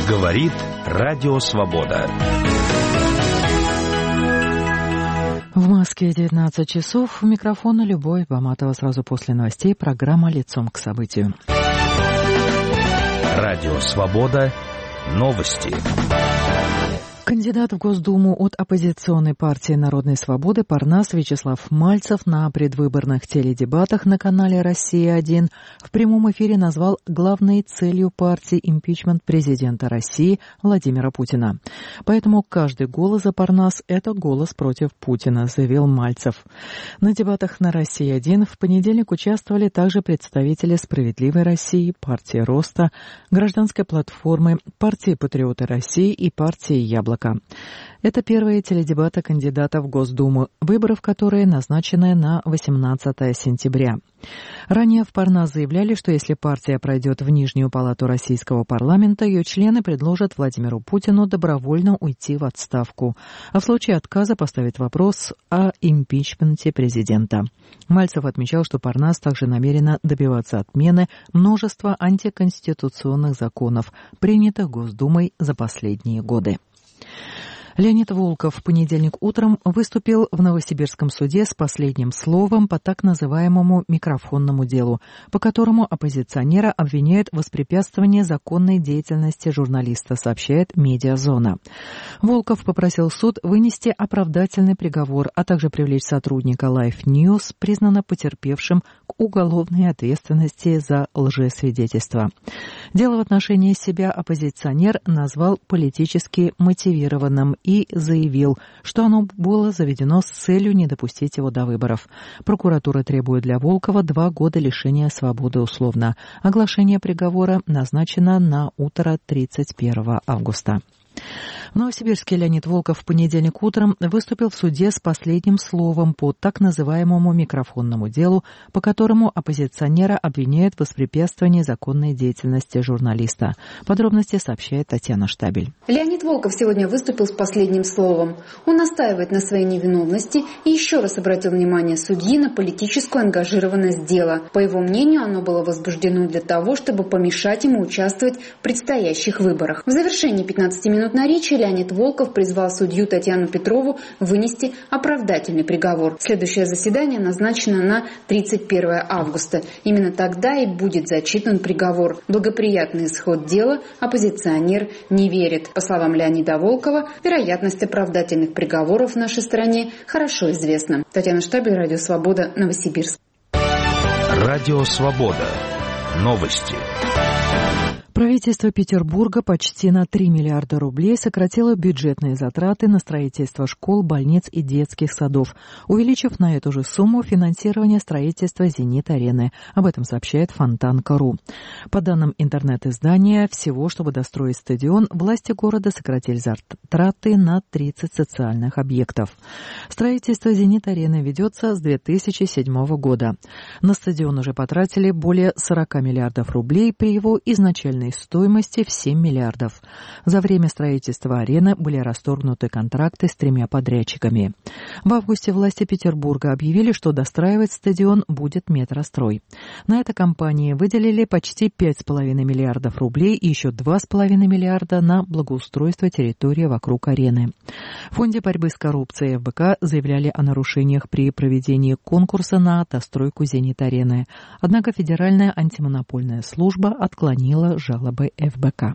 Говорит Радио Свобода. В Москве 19 часов. У микрофона Любовь Баматова. Сразу после новостей программа «Лицом к событию». Радио Свобода. Новости. Кандидат в Госдуму от оппозиционной партии «Народной свободы» Парнас Вячеслав Мальцев на предвыборных теледебатах на канале «Россия-1» в прямом эфире назвал главной целью партии импичмент президента России Владимира Путина. Поэтому каждый голос за Парнас – это голос против Путина, заявил Мальцев. На дебатах на «Россия-1» в понедельник участвовали также представители «Справедливой России», партии «Роста», Гражданской платформы, партии «Патриоты России» и партии «Яблоко». Это первые теледебаты кандидата в Госдуму, выборов которые назначены на 18 сентября. Ранее в Парнас заявляли, что если партия пройдет в Нижнюю палату российского парламента, ее члены предложат Владимиру Путину добровольно уйти в отставку, а в случае отказа поставить вопрос о импичменте президента. Мальцев отмечал, что Парнас также намерена добиваться отмены множества антиконституционных законов, принятых Госдумой за последние годы. Леонид Волков в понедельник утром выступил в Новосибирском суде с последним словом по так называемому микрофонному делу, по которому оппозиционера обвиняют в воспрепятствовании законной деятельности журналиста, сообщает «Медиазона». Волков попросил суд вынести оправдательный приговор, а также привлечь сотрудника Life News, признанно потерпевшим, к уголовной ответственности за лжесвидетельство. Дело в отношении себя оппозиционер назвал политически мотивированным и заявил, что оно было заведено с целью не допустить его до выборов. Прокуратура требует для Волкова 2 года лишения свободы условно. Оглашение приговора назначено на утро 31 августа. В Новосибирске Леонид Волков в понедельник утром выступил в суде с последним словом по так называемому микрофонному делу, по которому оппозиционера обвиняют в воспрепятствовании законной деятельности журналиста. Подробности сообщает Татьяна Штабель. Леонид Волков сегодня выступил с последним словом. Он настаивает на своей невиновности и еще раз обратил внимание судьи на политическую ангажированность дела. По его мнению, оно было возбуждено для того, чтобы помешать ему участвовать в предстоящих выборах. В завершении 15-минутной речи Леонид Волков призвал судью Татьяну Петрову вынести оправдательный приговор. Следующее заседание назначено на 31 августа. Именно тогда и будет зачитан приговор. Благоприятный исход дела оппозиционер не верит. По словам Леонида Волкова, вероятность оправдательных приговоров в нашей стране хорошо известна. Татьяна Штабель, Радио Свобода, Новосибирск. Радио Свобода. Новости. Правительство Петербурга почти на 3 миллиарда рублей сократило бюджетные затраты на строительство школ, больниц и детских садов, увеличив на эту же сумму финансирование строительства «Зенит-арены». Об этом сообщает Фонтанка.ру. По данным интернет-издания, всего, чтобы достроить стадион, власти города сократили затраты на 30 социальных объектов. Строительство «Зенит-арены» ведется с 2007 года. На стадион уже потратили более 40 миллиардов рублей при его изначальной стоимости в 7 миллиардов. За время строительства арены были расторгнуты контракты с 3 подрядчиками. В августе власти Петербурга объявили, что достраивать стадион будет Метрострой. На это компании выделили почти 5,5 миллиардов рублей и еще 2,5 миллиарда на благоустройство территории вокруг арены. В Фонде борьбы с коррупцией ФБК заявляли о нарушениях при проведении конкурса на достройку «Зенит-арены». Однако Федеральная антимонопольная служба отклонила жалобы ФБК.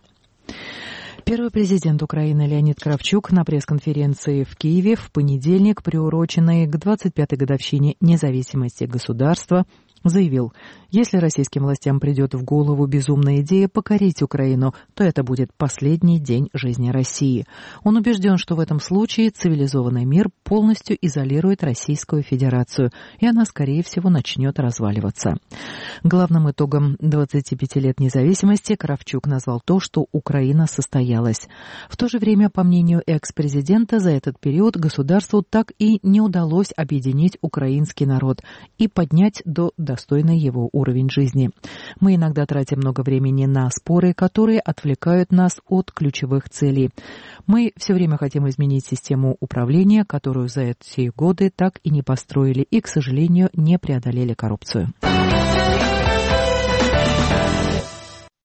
Первый президент Украины Леонид Кравчук на пресс-конференции в Киеве в понедельник, приуроченной к 25-й годовщине независимости государства, заявил, если российским властям придет в голову безумная идея покорить Украину, то это будет последний день жизни России. Он убежден, что в этом случае цивилизованный мир полностью изолирует Российскую Федерацию, и она, скорее всего, начнет разваливаться. Главным итогом 25 лет независимости Кравчук назвал то, что Украина состоялась. В то же время, по мнению экс-президента, за этот период государству так и не удалось объединить украинский народ и поднять до достойный его уровень жизни. Мы иногда тратим много времени на споры, которые отвлекают нас от ключевых целей. Мы все время хотим изменить систему управления, которую за эти годы так и не построили и, к сожалению, не преодолели коррупцию.